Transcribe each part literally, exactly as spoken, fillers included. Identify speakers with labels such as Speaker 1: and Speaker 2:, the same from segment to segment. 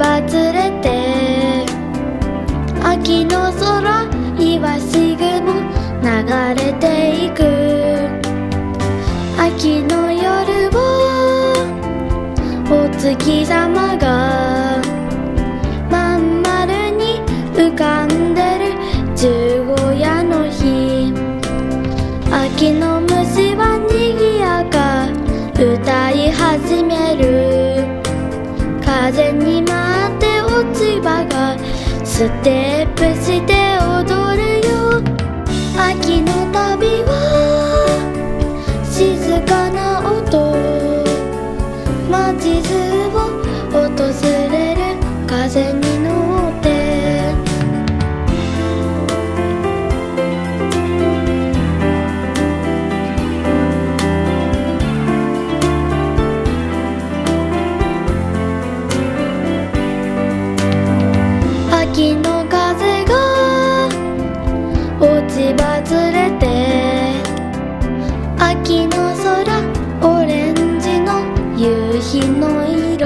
Speaker 1: 葉連れて秋の空イワシ雲流れていく秋の夜をお月様がまん丸に浮かんでる十五夜の日秋の虫はにぎやか歌い始める風に舞って落ち葉がステップして踊るよ秋の旅は静かな音街中を訪れる風に乗って秋の風が落ち葉連れて秋の空オレンジの夕日の色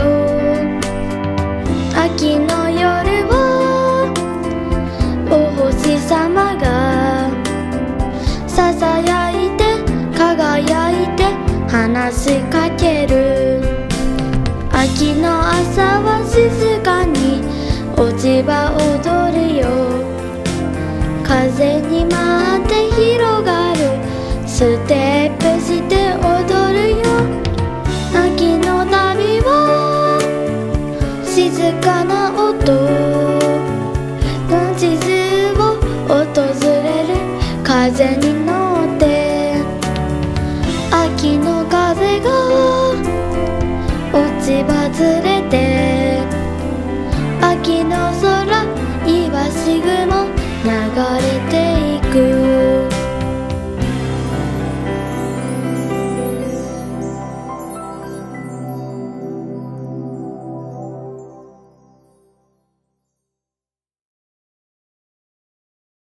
Speaker 1: 秋の夜をお星様がささやいて輝いて話しかける秋の朝は静かに落ち葉踊るよ風に舞って広がるステップして踊るよ秋の旅は静かな音街中を訪れる風に乗って秋の風が落ち葉連れ